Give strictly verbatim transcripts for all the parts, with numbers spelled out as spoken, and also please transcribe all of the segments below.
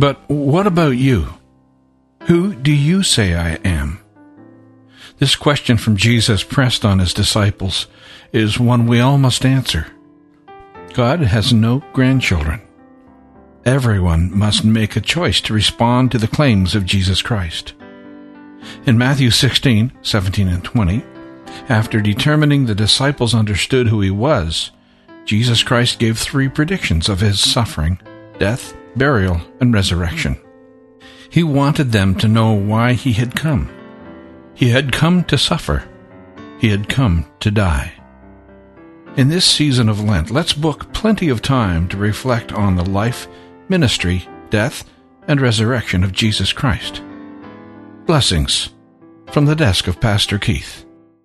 But what about you? Who do you say I am? This question from Jesus pressed on his disciples is one we all must answer. God has no grandchildren. Everyone must make a choice to respond to the claims of Jesus Christ. In Matthew sixteen, seventeen and twenty, after determining the disciples understood who he was, Jesus Christ gave three predictions of his suffering, death, burial, and resurrection. He wanted them to know why he had come. He had come to suffer. He had come to die. In this season of Lent, let's book plenty of time to reflect on the life, ministry, death, and resurrection of Jesus Christ. Blessings from the desk of Pastor Keith.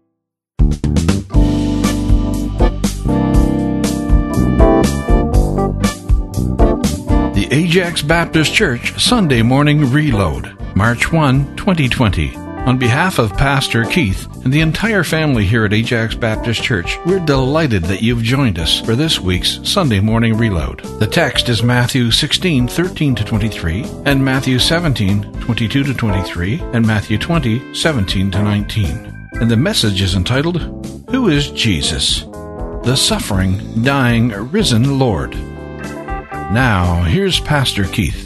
The Ajax Baptist Church Sunday Morning Reload, March first, twenty twenty. On behalf of Pastor Keith and the entire family here at Ajax Baptist Church, we're delighted that you've joined us for this week's Sunday Morning Reload. The text is Matthew sixteen, thirteen to twenty-three, and Matthew seventeen, twenty-two to twenty-three, and Matthew twenty, seventeen to nineteen. And the message is entitled, Who is Jesus? The Suffering, Dying, Risen Lord. Now, here's Pastor Keith.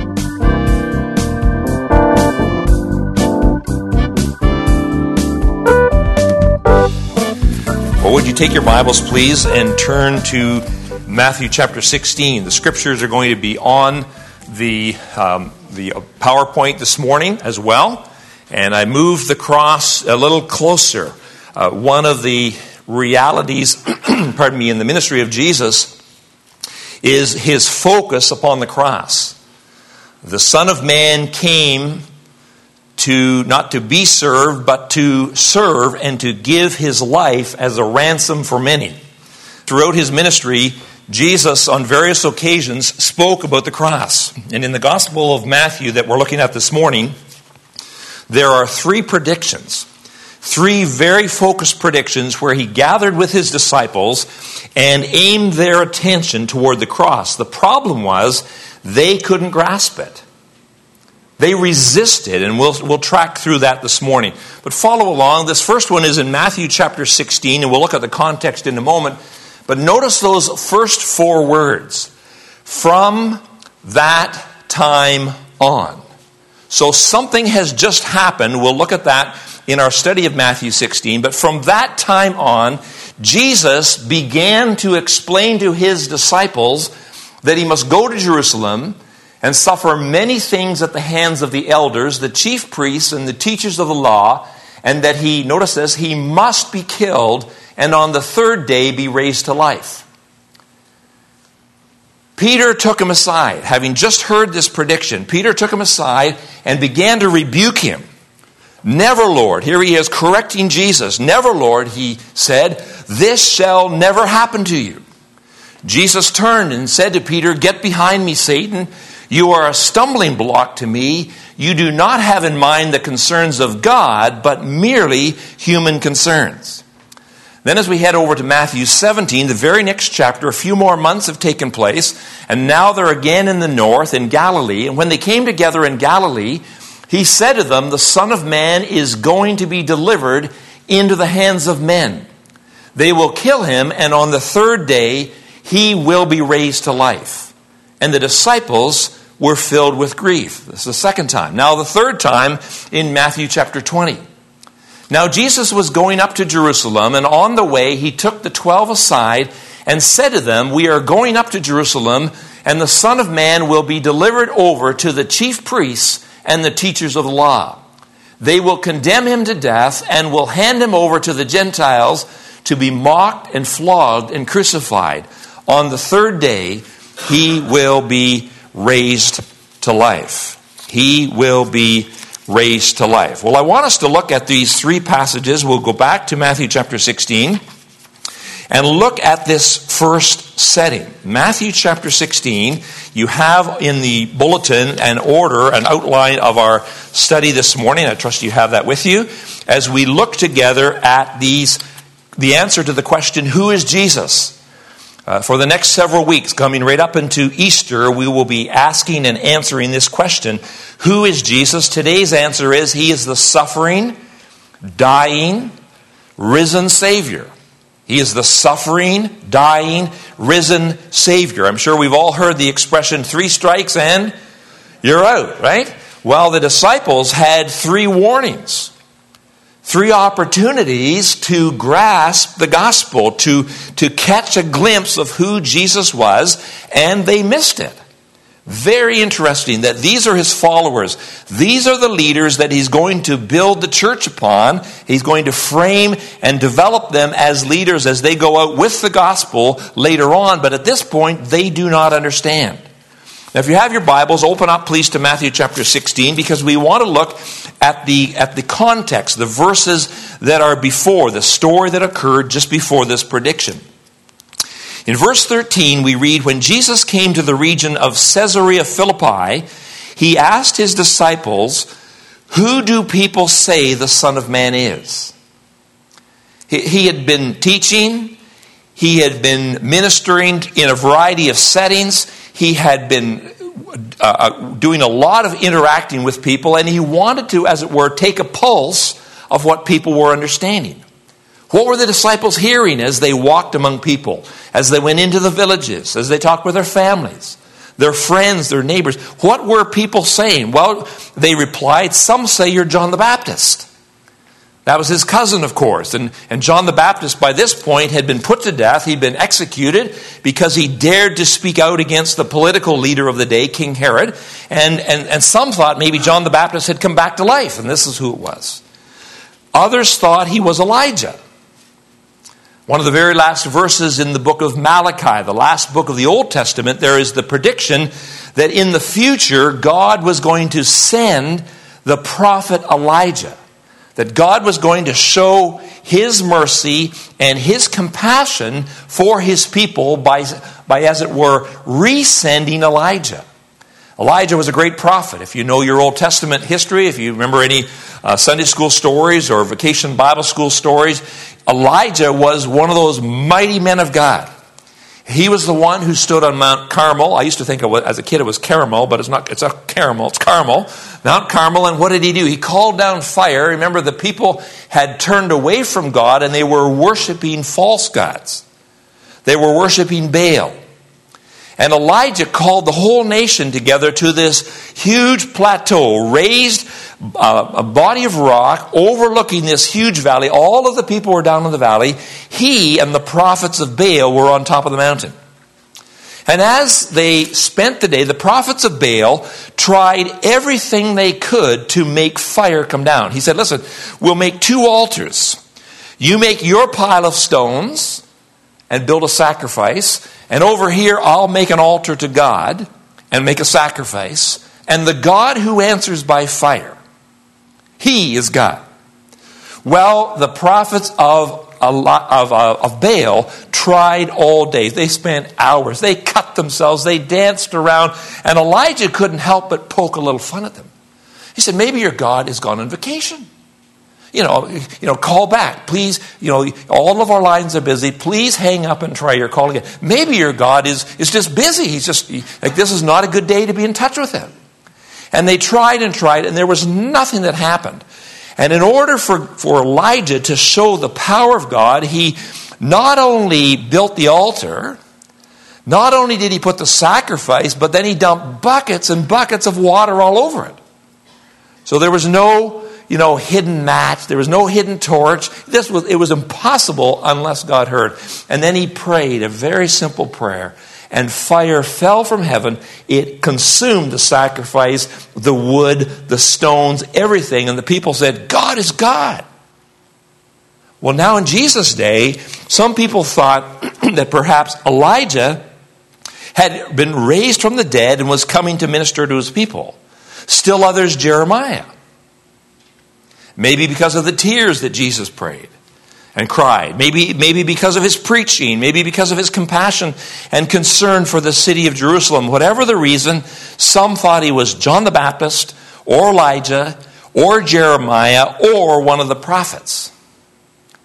Well, would you take your Bibles, please, and turn to Matthew chapter sixteen. The scriptures are going to be on the um, the PowerPoint this morning as well. And I moved the cross a little closer. Uh, one of the realities, pardon me, in the ministry of Jesus is his focus upon the cross. The Son of Man came to not to be served, but to serve and to give his life as a ransom for many. Throughout his ministry, Jesus on various occasions spoke about the cross. And in the Gospel of Matthew that we're looking at this morning, there are three predictions. Three very focused predictions where he gathered with his disciples and aimed their attention toward the cross. The problem was they couldn't grasp it. They resisted, and we'll we'll track through that this morning. But follow along. This first one is in Matthew chapter sixteen, and we'll look at the context in a moment. But notice those first four words. From that time on. So something has just happened. We'll look at that in our study of Matthew sixteen. But from that time on, Jesus began to explain to his disciples that he must go to Jerusalem and suffer many things at the hands of the elders, the chief priests, and the teachers of the law, and that he, notice this, he must be killed and on the third day be raised to life. Peter took him aside. Having just heard this prediction, Peter took him aside and began to rebuke him. Never, Lord. Here he is correcting Jesus. Never, Lord, he said, this shall never happen to you. Jesus turned and said to Peter, get behind me, Satan. You are a stumbling block to me. You do not have in mind the concerns of God, but merely human concerns. Then as we head over to Matthew seventeen, the very next chapter, a few more months have taken place, and now they're again in the north, in Galilee. And when they came together in Galilee, he said to them, the Son of Man is going to be delivered into the hands of men. They will kill him, and on the third day he will be raised to life. And the disciples were filled with grief. This is the second time. Now the third time in Matthew chapter twenty. Now Jesus was going up to Jerusalem, and on the way he took the twelve aside and said to them, we are going up to Jerusalem, and the Son of Man will be delivered over to the chief priests and the teachers of the law. They will condemn him to death and will hand him over to the Gentiles to be mocked and flogged and crucified. On the third day he will be raised to life. He will be raised to life. Well, I want us to look at these three passages. We'll go back to Matthew chapter sixteen and look at this first setting. Matthew chapter sixteen, you have in the bulletin an order, an outline of our study this morning. I trust you have that with you as we look together at these, the answer to the question, who is Jesus? Uh, for the next several weeks, coming right up into Easter, we will be asking and answering this question: who is Jesus? Today's answer is he is the suffering, dying, risen Savior. He is the suffering, dying, risen Savior. I'm sure we've all heard the expression, three strikes and you're out, right? Well, the disciples had three warnings. Three opportunities to grasp the gospel, to, to catch a glimpse of who Jesus was, and they missed it. Very interesting that these are his followers. These are the leaders that he's going to build the church upon. He's going to frame and develop them as leaders as they go out with the gospel later on. But at this point, they do not understand. Now, if you have your Bibles, open up please to Matthew chapter sixteen, because we want to look at the at the context, the verses that are before, the story that occurred just before this prediction. In verse thirteen, we read, when Jesus came to the region of Caesarea Philippi, he asked his disciples, who do people say the Son of Man is? He, he had been teaching, he had been ministering in a variety of settings, he had been uh, doing a lot of interacting with people, and he wanted to, as it were, take a pulse of what people were understanding. What were the disciples hearing as they walked among people, as they went into the villages, as they talked with their families, their friends, their neighbors? What were people saying? Well, they replied, some say you're John the Baptist. That was his cousin, of course. And, and John the Baptist, by this point, had been put to death. He'd been executed because he dared to speak out against the political leader of the day, King Herod. And, and, and some thought maybe John the Baptist had come back to life, and this is who it was. Others thought he was Elijah. One of the very last verses in the book of Malachi, the last book of the Old Testament, there is the prediction that in the future, God was going to send the prophet Elijah. That God was going to show his mercy and his compassion for his people by, by, as it were, resending Elijah. Elijah was a great prophet. If you know your Old Testament history, if you remember any uh, Sunday school stories or vacation Bible school stories, Elijah was one of those mighty men of God. He was the one who stood on Mount Carmel. I used to think it was, as a kid it was caramel, but it's not. It's a caramel. It's Carmel. Mount Carmel. And what did he do? He called down fire. Remember, the people had turned away from God and they were worshiping false gods. They were worshiping Baal. And Elijah called the whole nation together to this huge plateau, raised uh, a body of rock overlooking this huge valley. All of the people were down in the valley. He and the prophets of Baal were on top of the mountain. And as they spent the day, the prophets of Baal tried everything they could to make fire come down. He said, listen, we'll make two altars. You make your pile of stones and build a sacrifice. And over here, I'll make an altar to God and make a sacrifice. And the God who answers by fire, he is God. Well, the prophets of, of, of Baal tried all day. They spent hours. They cut themselves. They danced around. And Elijah couldn't help but poke a little fun at them. He said, maybe your God has gone on vacation. You know, you know, call back. Please, you know, all of our lines are busy. Please hang up and try your call again. Maybe your God is, is just busy. He's just, like, this is not a good day to be in touch with him. And they tried and tried, and there was nothing that happened. And in order for, for Elijah to show the power of God, he not only built the altar, not only did he put the sacrifice, but then he dumped buckets and buckets of water all over it. So there was no, you know, hidden match. There was no hidden torch. This was, it was impossible unless God heard. And then he prayed a very simple prayer. And fire fell from heaven. It consumed the sacrifice, the wood, the stones, everything. And the people said, God is God. Well, now in Jesus' day, some people thought that perhaps Elijah had been raised from the dead and was coming to minister to his people. Still others, Jeremiah. Maybe because of the tears that Jesus prayed and cried. Maybe, maybe because of his preaching. Maybe because of his compassion and concern for the city of Jerusalem. Whatever the reason, some thought he was John the Baptist or Elijah or Jeremiah or one of the prophets.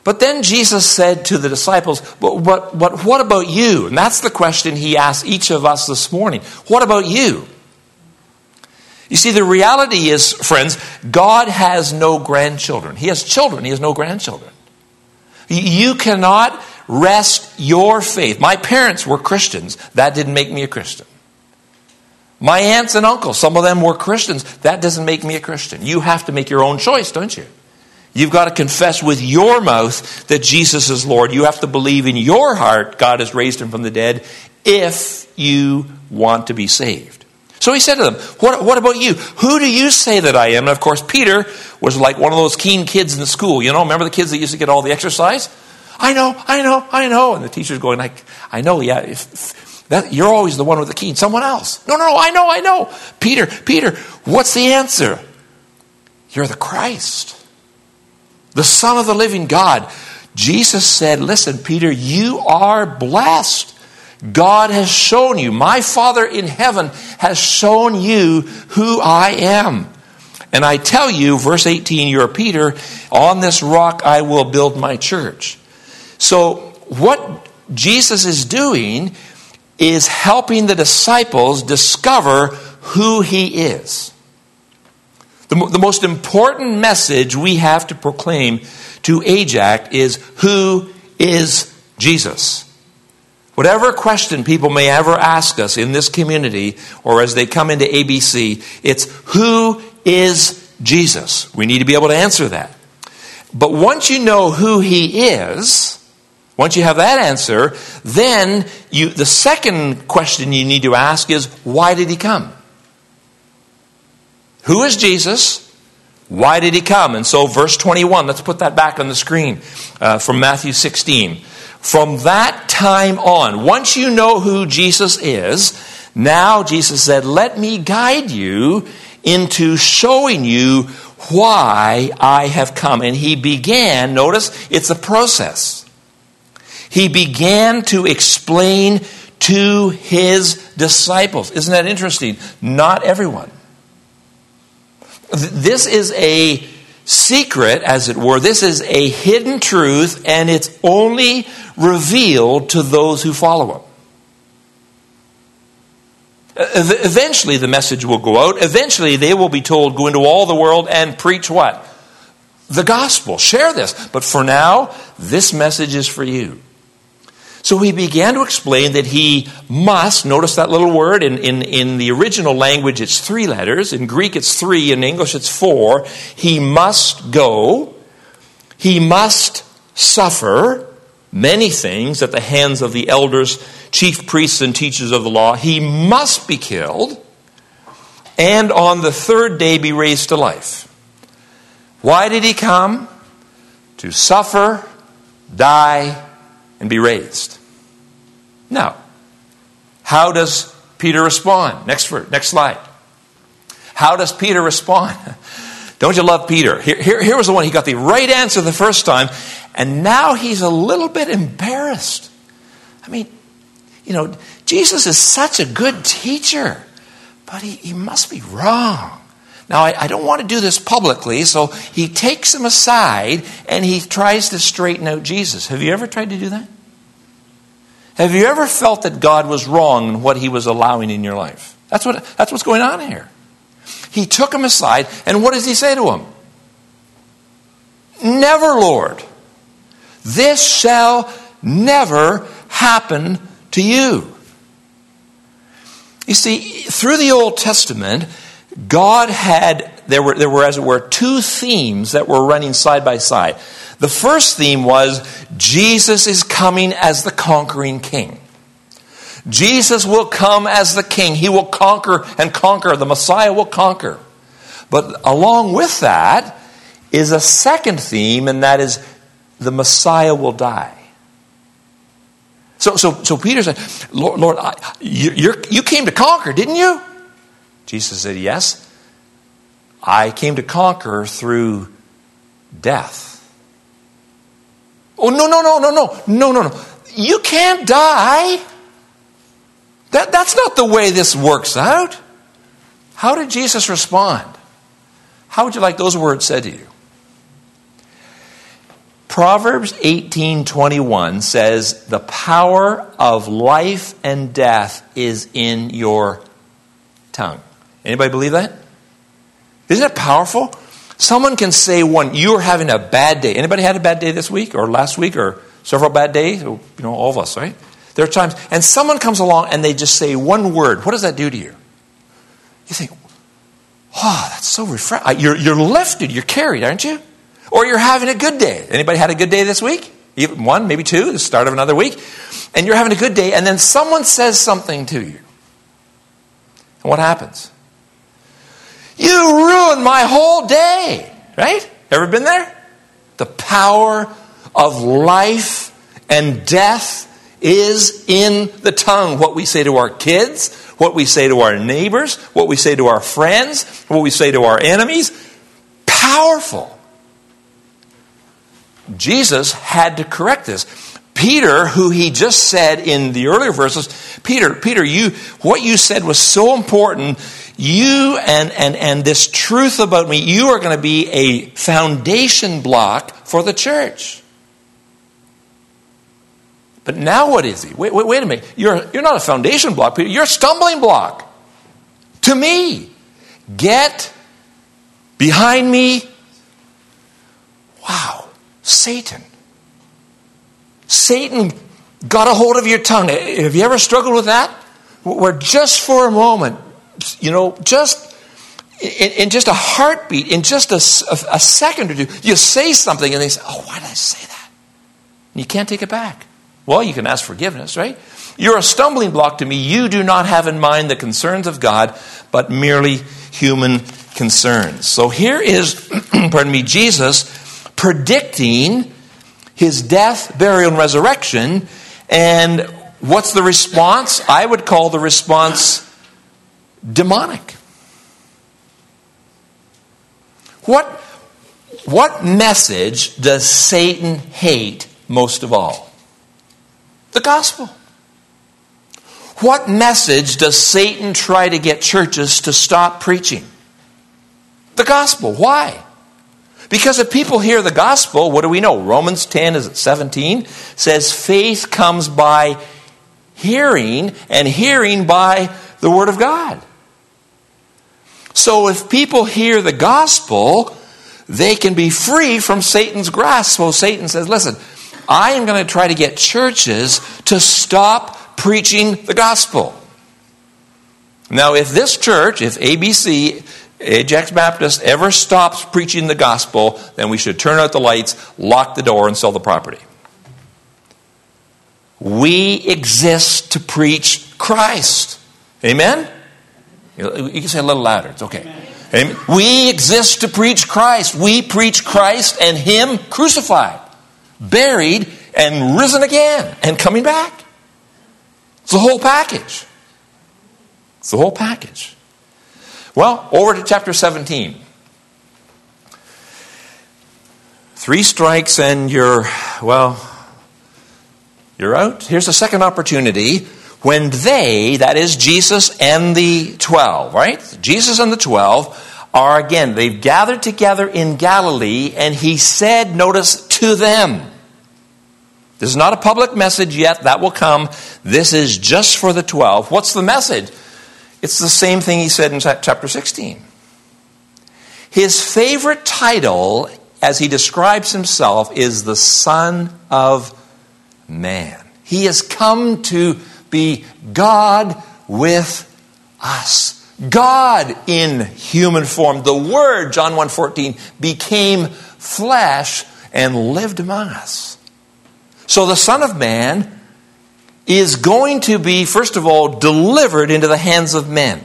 But then Jesus said to the disciples, but, but, but what about you? And that's the question he asked each of us this morning. What about you? You see, the reality is, friends, God has no grandchildren. He has children. He has no grandchildren. You cannot rest your faith. My parents were Christians. That didn't make me a Christian. My aunts and uncles, some of them were Christians. That doesn't make me a Christian. You have to make your own choice, don't you? You've got to confess with your mouth that Jesus is Lord. You have to believe in your heart God has raised him from the dead if you want to be saved. So he said to them, what, what about you? Who do you say that I am? And of course, Peter was like one of those keen kids in the school. You know, remember the kids that used to get all the exercise? I know, I know, I know. And the teacher's going like, I know, yeah, if, if that, you're always the one with the keen. Someone else. No, no, no, I know, I know. Peter, Peter, what's the answer? You're the Christ, the Son of the living God. Jesus said, listen, Peter, you are blessed. God has shown you, my Father in heaven has shown you who I am. And I tell you, verse eighteen, you're Peter, on this rock I will build my church. So what Jesus is doing is helping the disciples discover who he is. The, the most important message we have to proclaim to Ajax is, who is Jesus? Whatever question people may ever ask us in this community or as they come into A B C, it's who is Jesus? We need to be able to answer that. But once you know who he is, once you have that answer, then you, the second question you need to ask is, why did he come? Who is Jesus? Why did he come? And so verse twenty-one, let's put that back on the screen uh, from Matthew sixteen. From that time on, once you know who Jesus is, now Jesus said, let me guide you into showing you why I have come. And he began, notice, it's a process. He began to explain to his disciples. Isn't that interesting? Not everyone. This is a secret, as it were. This is a hidden truth, and it's only revealed to those who follow him. Eventually the message will go out. Eventually they will be told, go into all the world and preach what? The gospel. Share this. But for now, this message is for you. So he began to explain that he must, notice that little word, in, in, in the original language it's three letters, in Greek it's three, in English it's four. He must go, he must suffer many things at the hands of the elders, chief priests and teachers of the law. He must be killed, and on the third day be raised to life. Why did he come? To suffer, die, and be raised. Now, how does Peter respond? Next verse, next slide. How does Peter respond? Don't you love Peter? Here, here, here was the one, he got the right answer the first time, and now he's a little bit embarrassed. I mean, you know, Jesus is such a good teacher, but he, he must be wrong. Now, I, I don't want to do this publicly, so he takes him aside and he tries to straighten out Jesus. Have you ever tried to do that? Have you ever felt that God was wrong in what he was allowing in your life? That's what that's what's going on here. He took him aside, and what does he say to him? Never, Lord. This shall never happen to you. You see, through the Old Testament, God had, there were, there were, as it were, two themes that were running side by side. The first theme was, Jesus is coming as the conquering king. Jesus will come as the king. He will conquer and conquer. The Messiah will conquer. But along with that is a second theme, and that is the Messiah will die. So, so, so Peter said, Lord, Lord I, you, you're, you came to conquer, didn't you? Jesus said, yes. I came to conquer through death. Oh, no, no, no, no, no, no, no, no. You can't die. That, that's not the way this works out. How did Jesus respond? How would you like those words said to you? Proverbs eighteen twenty-one says, the power of life and death is in your tongue. Anybody believe that? Isn't it powerful? Someone can say one, you're having a bad day. Anybody had a bad day this week or last week or several bad days? You know, all of us, right? There are times, and someone comes along and they just say one word. What does that do to you? You think, oh, that's so refreshing. You're, you're lifted, you're carried, aren't you? Or you're having a good day. Anybody had a good day this week? Even one, maybe two, the start of another week. And you're having a good day, and then someone says something to you. And what happens? You ruined my whole day. Right? Ever been there? The power of life and death is in the tongue. What we say to our kids, what we say to our neighbors, what we say to our friends, what we say to our enemies. Powerful. Jesus had to correct this. Peter, who he just said in the earlier verses, Peter, Peter, you, what you said was so important. You and, and, and this truth about me, you are going to be a foundation block for the church. But now what is he? Wait, wait, wait a minute. You're, you're not a foundation block, Peter. You're a stumbling block to me. Get behind me. Wow. Satan. Satan got a hold of your tongue. Have you ever struggled with that? Where just for a moment, you know, just in, in just a heartbeat, in just a, a, a second or two, you say something and they say, oh, why did I say that? And you can't take it back. Well, you can ask forgiveness, right? You're a stumbling block to me. You do not have in mind the concerns of God, but merely human concerns. So here is, pardon me, Jesus predicting his death, burial, and resurrection. And what's the response? I would call the response demonic. What, what message does Satan hate most of all? The gospel. What message does Satan try to get churches to stop preaching? The gospel. Why? Because if people hear the gospel, what do we know? Romans ten, is it seventeen? Says faith comes by hearing, and hearing by the word of God. So if people hear the gospel, they can be free from Satan's grasp. So Satan says, listen, I am going to try to get churches to stop preaching the gospel. Now, if this church, if A B C, Ajax Baptist, ever stops preaching the gospel, then we should turn out the lights, lock the door, and sell the property. We exist to preach Christ. Amen? You can say a little louder. It's okay. Amen. We exist to preach Christ. We preach Christ and Him crucified, buried, and risen again, and coming back. It's the whole package. It's the whole package. Well, over to chapter seventeen. Three strikes and you're, well, you're out. Here's a second opportunity when they, that is Jesus and the twelve, right? Jesus and the twelve are, again, they've gathered together in Galilee, and he said, notice, to them. This is not a public message yet. That will come. This is just for the twelve. What's the message? It's the same thing he said in chapter sixteen. His favorite title, as he describes himself, is the Son of Man. He has come to be God with us. God in human form. The Word, John one fourteen, became flesh and lived among us. So the Son of Man is going to be, first of all, delivered into the hands of men.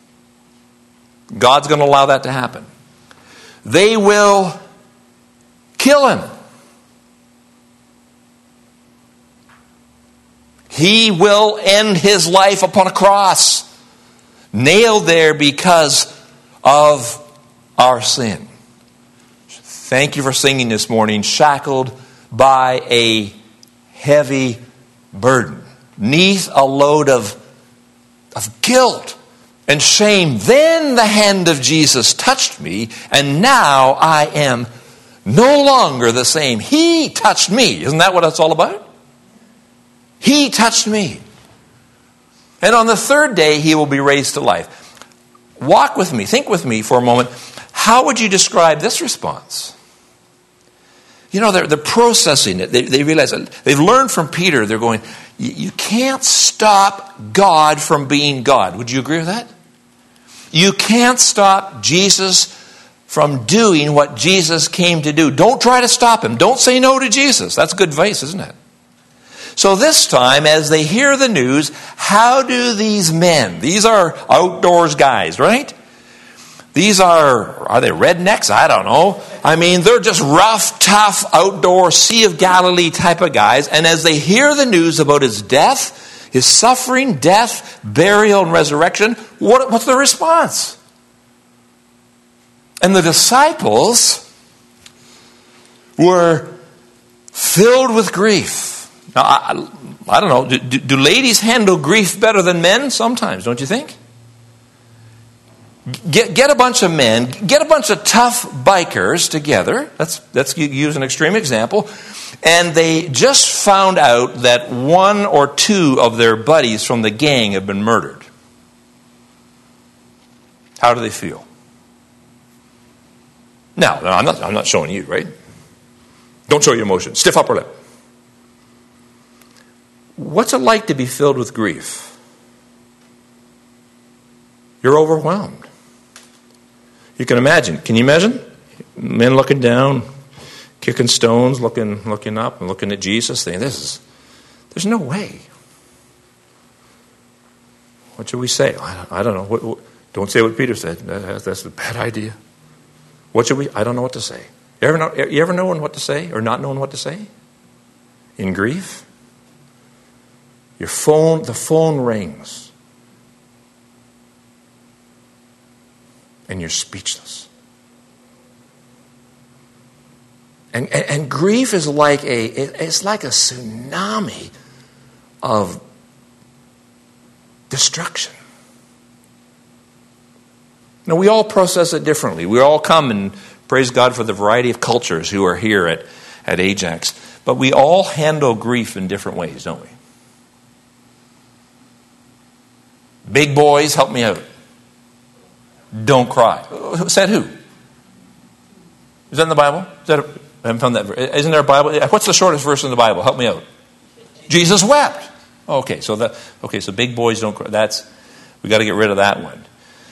God's going to allow that to happen. They will kill him. He will end his life upon a cross, nailed there because of our sin. Thank you for singing this morning, shackled by a heavy burden, neath a load of, of guilt and shame. Then the hand of Jesus touched me, and now I am no longer the same. He touched me. Isn't that what it's all about? He touched me. And on the third day, he will be raised to life. Walk with me. Think with me for a moment. How would you describe this response? You know, they're, they're processing it. They, they realize it. They've learned from Peter. They're going, you can't stop God from being God. Would you agree with that? You can't stop Jesus from doing what Jesus came to do. Don't try to stop him. Don't say no to Jesus. That's good advice, isn't it? So this time, as they hear the news, how do these men, these are outdoors guys, right? These are, are they rednecks? I don't know. I mean, they're just rough, tough, outdoor, Sea of Galilee type of guys. And as they hear the news about his death, his suffering, death, burial, and resurrection, what, what's the response? And the disciples were filled with grief. Now, I, I don't know, do, do ladies handle grief better than men? Sometimes, don't you think? Get, get a bunch of men, get a bunch of tough bikers together. Let's, let's use an extreme example. And they just found out that one or two of their buddies from the gang have been murdered. How do they feel? Now, I'm not, I'm not showing you, right? Don't show your emotion. Stiff upper lip. What's it like to be filled with grief? You're overwhelmed. You can imagine. Can you imagine? Men looking down, kicking stones, looking looking up, and looking at Jesus, saying, "This is, there's no way." What should we say? I don't, I don't know. What, what, don't say what Peter said. That, that's a bad idea. What should we? I don't know what to say. You ever know? You ever knowing what to say or not knowing what to say? In grief, your phone, the phone rings. And you're speechless. And, and, and grief is like a it's like a tsunami of destruction. Now, we all process it differently. We all come, and praise God for the variety of cultures who are here at, at Ajax. But we all handle grief in different ways, don't we? Big boys, help me out. Don't cry. Said who? Is that in the Bible? Is that a, I haven't found that. Isn't there a Bible? What's the shortest verse in the Bible? Help me out. Jesus wept. Okay, so that. Okay, so big boys don't cry. That's we got to get rid of that one.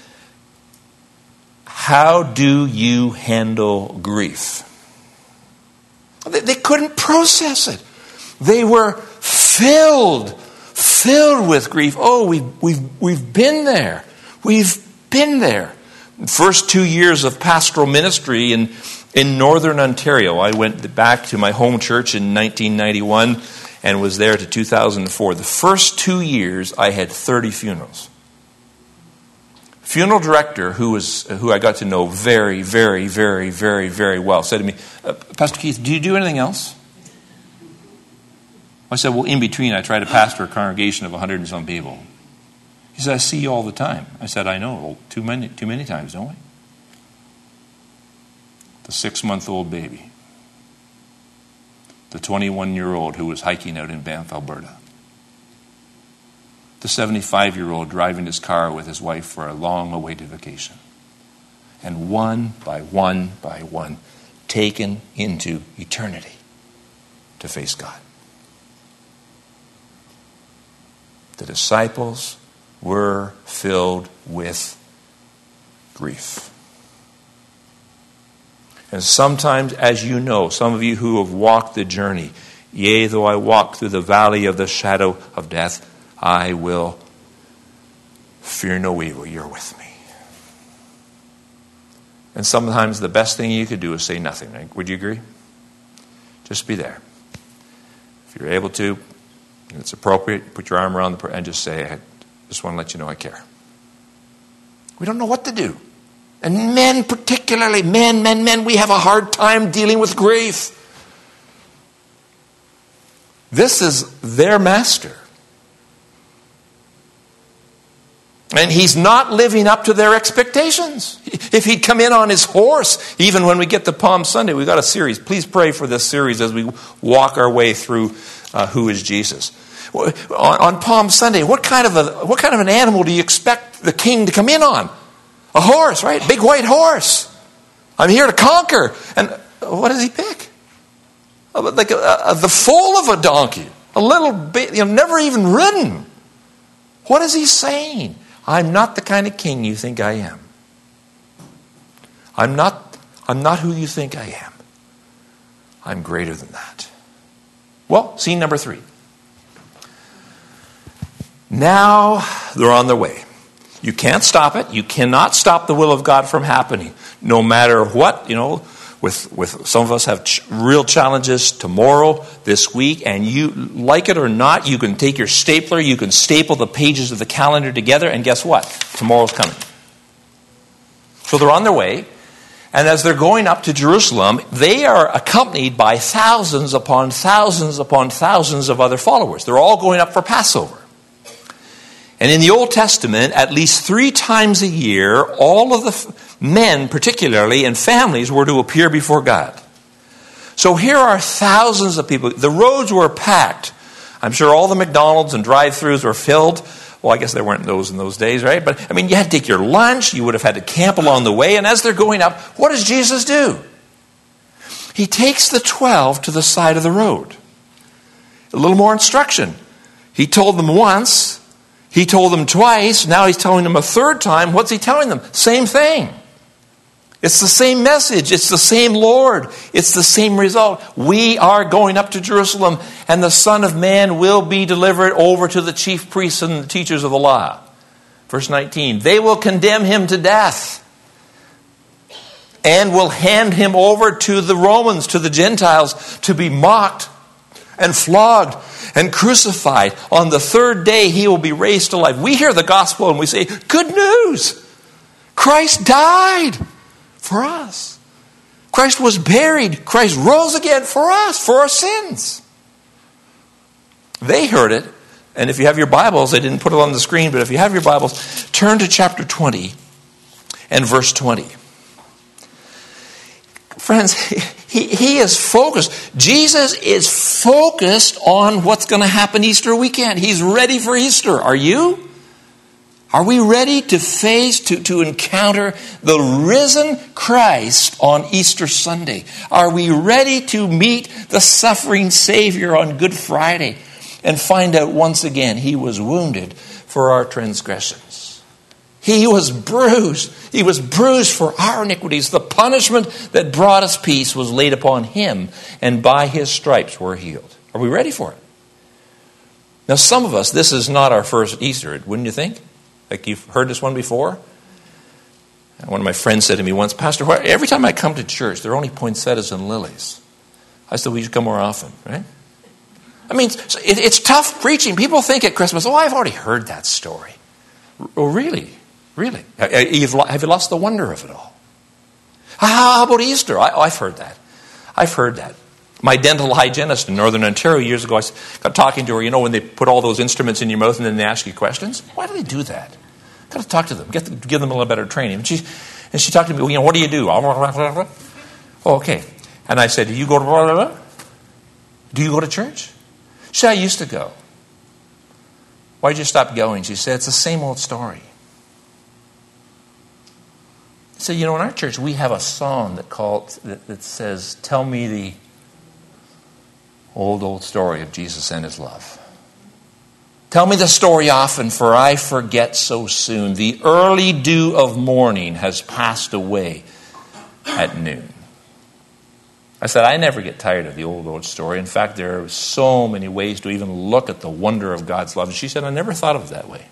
How do you handle grief? They, they couldn't process it. They were filled, filled with grief. Oh, we've we've we've been there. We've been there. First two years of pastoral ministry in, in northern Ontario. I went back to my home church in nineteen ninety-one and was there to two thousand four. The first two years, I had thirty funerals. Funeral director, who was who I got to know very, very, very, very, very well, said to me, uh, Pastor Keith, do you do anything else? I said, well, in between, I try to pastor a congregation of a hundred and some people. He said, I see you all the time. I said, I know. Well, too many, too many times, don't we? The six-month-old baby. The twenty-one-year-old who was hiking out in Banff, Alberta. The seventy-five-year-old driving his car with his wife for a long-awaited vacation. And one by one by one, taken into eternity to face God. The disciples were filled with grief. And sometimes, as you know, some of you who have walked the journey, yea, though I walk through the valley of the shadow of death, I will fear no evil. You're with me. And sometimes the best thing you could do is say nothing. Right? Would you agree? Just be there. If you're able to, and it's appropriate, put your arm around the person and just say, I just want to let you know I care. We don't know what to do. And men particularly, men, men, men, we have a hard time dealing with grief. This is their master. And he's not living up to their expectations. If he'd come in on his horse, even when we get to Palm Sunday, we've got a series. Please pray for this series as we walk our way through uh, who is Jesus. On, on Palm Sunday, what kind of a what kind of an animal do you expect the king to come in on? A horse, right? Big white horse. I'm here to conquer. And what does he pick? Like a, a, the foal of a donkey, a little bit, you know, never even ridden. What is he saying? I'm not the kind of king you think I am. I'm not, I'm not who you think I am. I'm greater than that. Well, scene number three. Now they're on their way. You can't stop it. You cannot stop the will of God from happening. No matter what, you know, with, with some of us have ch- real challenges tomorrow, this week, and you, like it or not, you can take your stapler, you can staple the pages of the calendar together, and guess what? Tomorrow's coming. So they're on their way, and as they're going up to Jerusalem, they are accompanied by thousands upon thousands upon thousands of other followers. They're all going up for Passover. And in the Old Testament, at least three times a year, all of the f- men, particularly, and families were to appear before God. So here are thousands of people. The roads were packed. I'm sure all the McDonald's and drive-thrus were filled. Well, I guess there weren't those in those days, right? But, I mean, you had to take your lunch. You would have had to camp along the way. And as they're going up, what does Jesus do? He takes the twelve to the side of the road. A little more instruction. He told them once. He told them twice. Now he's telling them a third time. What's he telling them? Same thing. It's the same message. It's the same Lord. It's the same result. We are going up to Jerusalem, and the Son of Man will be delivered over to the chief priests and the teachers of the law. Verse nineteen, they will condemn him to death and will hand him over to the Romans, to the Gentiles, to be mocked and flogged and crucified. On the third day, he will be raised to life. We hear the gospel and we say, good news. Christ died for us. Christ was buried. Christ rose again for us, for our sins. They heard it. And if you have your Bibles, I didn't put it on the screen, but if you have your Bibles, turn to chapter twenty and verse twenty. Friends, he, he is focused. Jesus is focused on what's going to happen Easter weekend. He's ready for Easter. Are you? Are we ready to face, to, to encounter the risen Christ on Easter Sunday? Are we ready to meet the suffering Savior on Good Friday and find out once again he was wounded for our transgressions? He was bruised. He was bruised for our iniquities. The punishment that brought us peace was laid upon him, and by his stripes we're healed. Are we ready for it? Now, some of us, this is not our first Easter, wouldn't you think? Like you've heard this one before? One of my friends said to me once, Pastor, every time I come to church, there are only poinsettias and lilies. I said, well, you should come more often, right? I mean, it's tough preaching. People think at Christmas, oh, I've already heard that story. Oh, really? Really? Have you lost the wonder of it all? How about Easter? I've heard that. I've heard that. My dental hygienist in Northern Ontario years ago, I got talking to her, you know, when they put all those instruments in your mouth and then they ask you questions. Why do they do that? Got to talk to them, get to, give them a little better training. And she, and she talked to me, well, you know, what do you do? Oh, okay. And I said, do you go to, do you go to church? She said, I used to go. Why did you stop going? She said, it's the same old story. So, you know, in our church, we have a song that called that, that says, tell me the old, old story of Jesus and his love. Tell me the story often, for I forget so soon. The early dew of morning has passed away at noon. I said, I never get tired of the old, old story. In fact, there are so many ways to even look at the wonder of God's love. And she said, I never thought of it that way.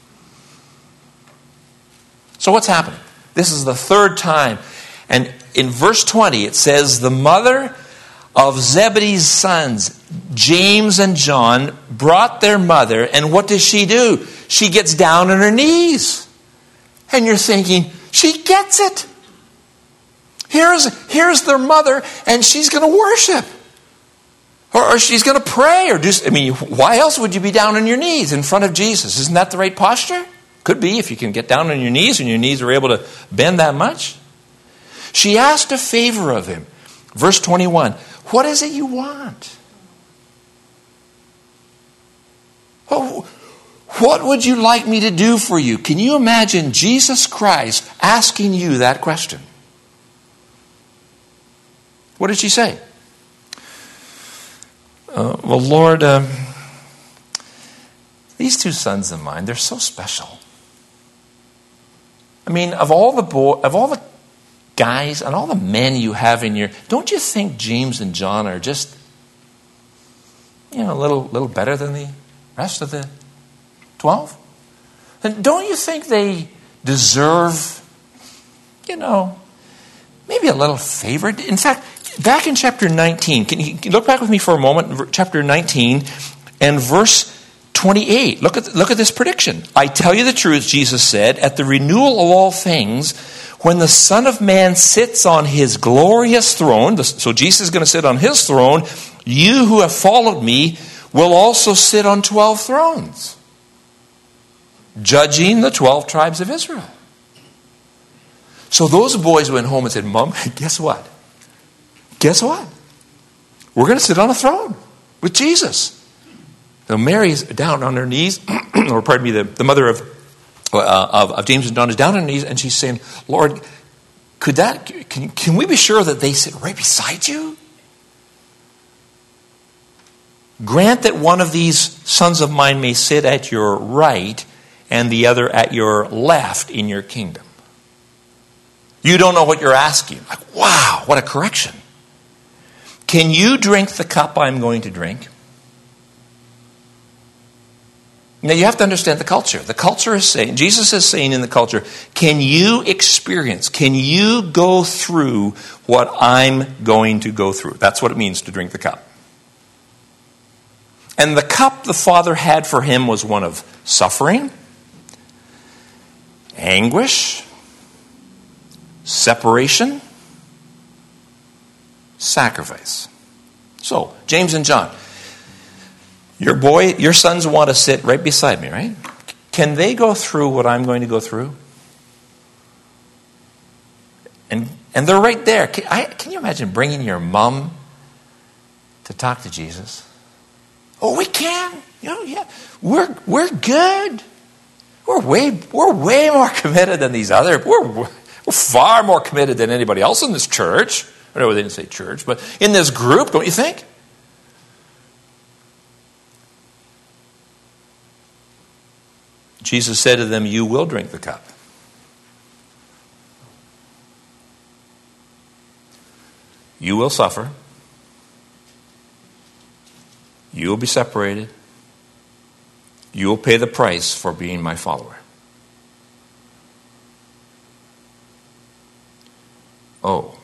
So what's happening? This is the third time. And in verse twenty, it says, the mother of Zebedee's sons, James and John, brought their mother. And what does she do? She gets down on her knees. And you're thinking, she gets it. Here's, here's their mother, and she's going to worship. Or, or she's going to pray. Or do, I mean, why else would you be down on your knees in front of Jesus? Isn't that the right posture? Could be if you can get down on your knees and your knees are able to bend that much. She asked a favor of him. Verse twenty-one, what is it you want? Oh, what would you like me to do for you? Can you imagine Jesus Christ asking you that question? What did she say? Uh, well, Lord, um, these two sons of mine, they're so special. I mean, of all the boy, of all the guys and all the men you have in your, don't you think James and John are just, you know, a little, little better than the rest of the twelve? And don't you think they deserve, you know, maybe a little favor? In fact, back in chapter nineteen, can you look back with me for a moment, chapter nineteen and verse twenty-eight. Look at, look at this prediction. I tell you the truth, Jesus said, at the renewal of all things, when the Son of Man sits on his glorious throne, so Jesus is going to sit on his throne, you who have followed me will also sit on twelve thrones, judging the twelve tribes of Israel. So those boys went home and said, Mom, guess what? Guess what? We're going to sit on a throne with Jesus. Now Mary is down on her knees, or pardon me, the, the mother of, uh, of of James and John is down on her knees, and she's saying, Lord, could that can, can we be sure that they sit right beside you? Grant that one of these sons of mine may sit at your right and the other at your left in your kingdom. You don't know what you're asking. Like, wow, what a correction. Can you drink the cup I'm going to drink? Now you have to understand the culture. The culture is saying, Jesus is saying in the culture, can you experience, can you go through what I'm going to go through? That's what it means to drink the cup. And the cup the Father had for him was one of suffering, anguish, separation, sacrifice. So, James and John, your boy, your sons want to sit right beside me, right? Can they go through what I'm going to go through? And and they're right there. Can, I, can you imagine bringing your mom to talk to Jesus? Oh, we can. You know, yeah, we're we're good. We're way we're way more committed than these other. We're we're far more committed than anybody else in this church. I know they didn't say church, but in this group, don't you think? Jesus said to them, "You will drink the cup. You will suffer. You will be separated. You will pay the price for being my follower." Oh.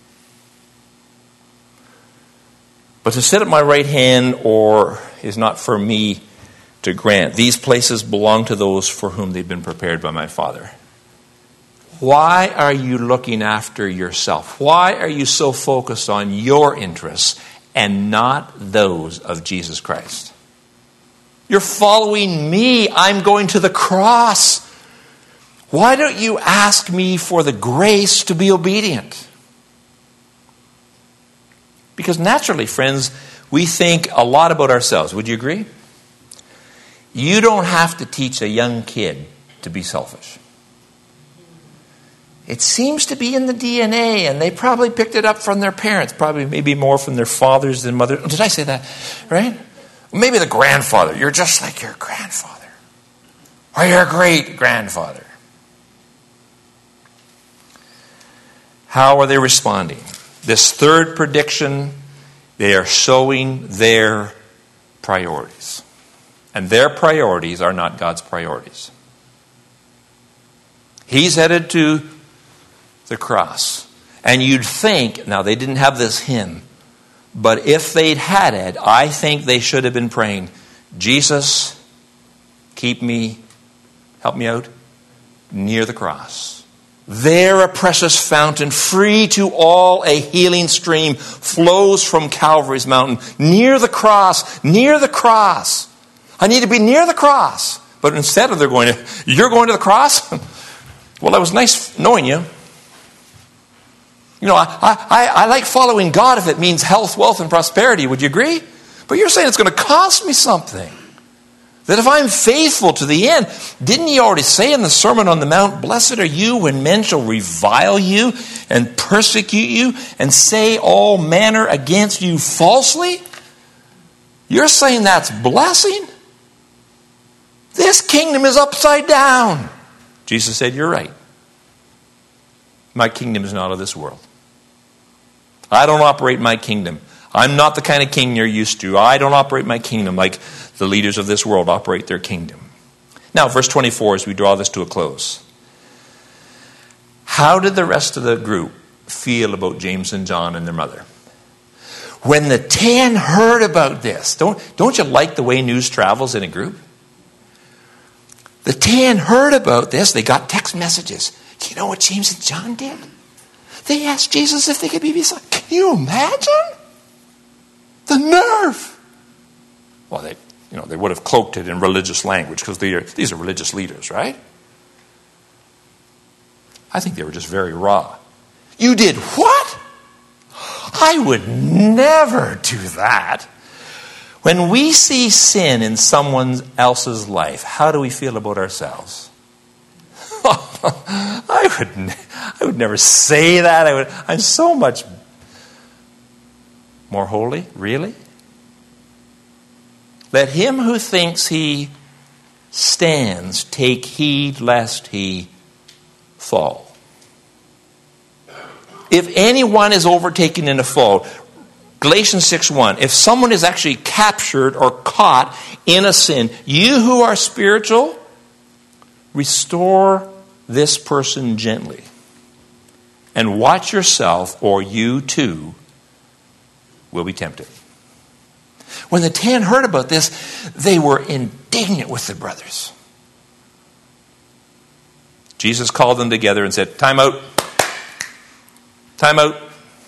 But to sit at my right hand or is not for me to grant. These places belong to those for whom they've been prepared by my Father. Why are you looking after yourself? Why are you so focused on your interests and not those of Jesus Christ? You're following me. I'm going to the cross. Why don't you ask me for the grace to be obedient? Because naturally, friends, we think a lot about ourselves. Would you agree? You don't have to teach a young kid to be selfish. It seems to be in the D N A, and they probably picked it up from their parents, probably maybe more from their fathers than mothers. Did I say that? Right? Maybe the grandfather. You're just like your grandfather. Or your great-grandfather. How are they responding? This third prediction, they are showing their priorities. And their priorities are not God's priorities. He's headed to the cross. And you'd think, now they didn't have this hymn, but if they'd had it, I think they should have been praying, Jesus, keep me, help me out, near the cross. There a precious fountain, free to all, a healing stream, flows from Calvary's mountain. Near the cross, near the cross. I need to be near the cross. But instead of they're going to, you're going to the cross? Well, it was nice knowing you. You know, I, I, I like following God if it means health, wealth, and prosperity. Would you agree? But you're saying it's going to cost me something. That if I'm faithful to the end, didn't he already say in the Sermon on the Mount, blessed are you when men shall revile you and persecute you and say all manner against you falsely? You're saying that's blessing? This kingdom is upside down. Jesus said, you're right. My kingdom is not of this world. I don't operate my kingdom. I'm not the kind of king you're used to. I don't operate my kingdom like the leaders of this world operate their kingdom. Now, verse twenty-four, as we draw this to a close. How did the rest of the group feel about James and John and their mother? When the ten heard about this, don't, don't you like the way news travels in a group? The ten heard about this. They got text messages. Do you know what James and John did? They asked Jesus if they could be beside. Can you imagine? The nerve. Well, they, you know, they would have cloaked it in religious language because they are, these are religious leaders, right? I think they were just very raw. You did what? I would never do that. When we see sin in someone else's life, how do we feel about ourselves? I would, I would never say that. I would. I'm so much more holy. Really? Let him who thinks he stands take heed lest he fall. If anyone is overtaken in a fall, Galatians six one, if someone is actually captured or caught in a sin, you who are spiritual, restore this person gently. And watch yourself, or you too will be tempted. When the ten heard about this, they were indignant with the brothers. Jesus called them together and said, time out. Time out.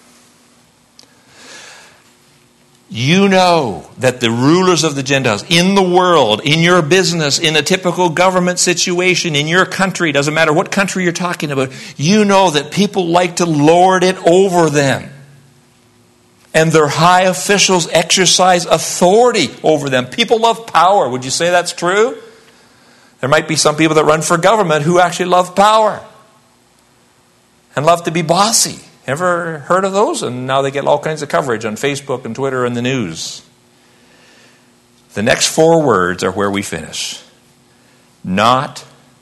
You know that the rulers of the Gentiles in the world, in your business, in a typical government situation, in your country, doesn't matter what country you're talking about, you know that people like to lord it over them. And their high officials exercise authority over them. People love power. Would you say that's true? There might be some people that run for government who actually love power and love to be bossy. Ever heard of those? And now they get all kinds of coverage on Facebook and Twitter and the news. The next four words are where we finish. Not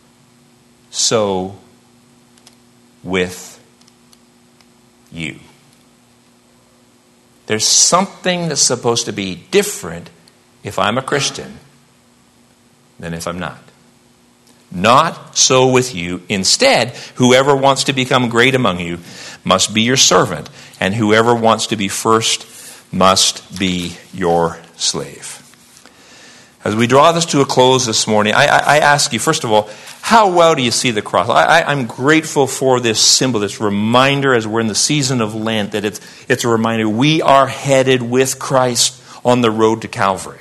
so with you. There's something that's supposed to be different if I'm a Christian than if I'm not. Not so with you. Instead, whoever wants to become great among you must be your servant, and whoever wants to be first must be your slave. As we draw this to a close this morning, I, I, I ask you, first of all, how well do you see the cross? I, I, I'm grateful for this symbol, this reminder as we're in the season of Lent, that it's, it's a reminder we are headed with Christ on the road to Calvary.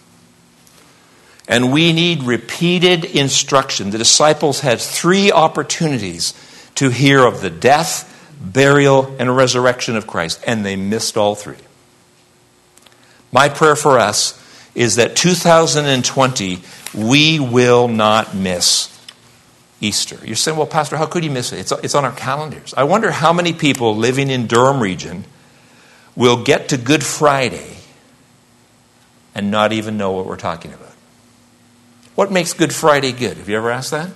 And we need repeated instruction. The disciples had three opportunities to hear of the death, burial, and resurrection of Christ, and they missed all three. My prayer for us is that two thousand twenty, we will not miss Easter. You're saying, well, Pastor, how could you miss it? It's, it's on our calendars. I wonder how many people living in Durham region will get to Good Friday and not even know what we're talking about. What makes Good Friday good? Have you ever asked that?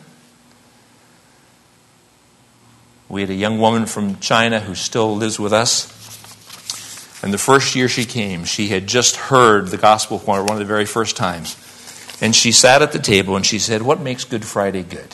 We had a young woman from China who still lives with us. And the first year she came, she had just heard the gospel choir one of the very first times. And she sat at the table and she said, what makes Good Friday good?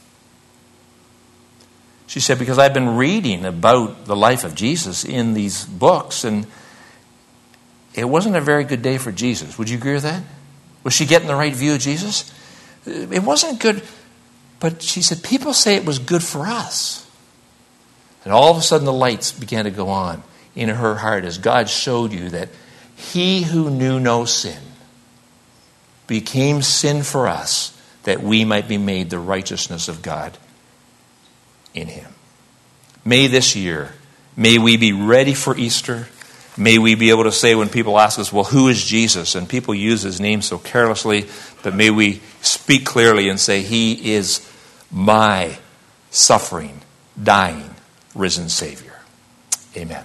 She said, because I've been reading about the life of Jesus in these books, and it wasn't a very good day for Jesus. Would you agree with that? Was she getting the right view of Jesus? It wasn't good, but she said, people say it was good for us. And all of a sudden the lights began to go on in her heart as God showed you that he who knew no sin became sin for us, that we might be made the righteousness of God in him. May this year, may we be ready for Easter. May we be able to say when people ask us, well, who is Jesus? And people use his name so carelessly, but may we speak clearly and say, he is my suffering, dying, risen Savior. Amen.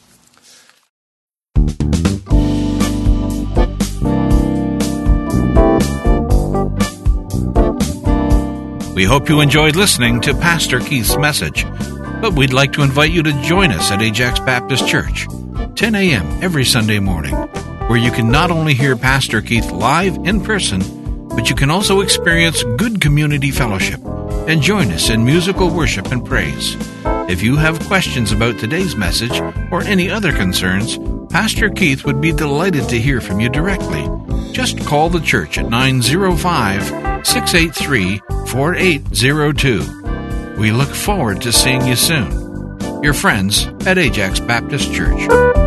We hope you enjoyed listening to Pastor Keith's message, but we'd like to invite you to join us at Ajax Baptist Church, ten a.m. every Sunday morning, where you can not only hear Pastor Keith live in person, but you can also experience good community fellowship and join us in musical worship and praise. If you have questions about today's message or any other concerns, Pastor Keith would be delighted to hear from you directly. Just call the church at nine oh five, six eight three, four eight oh two. We look forward to seeing you soon. Your friends at Ajax Baptist Church.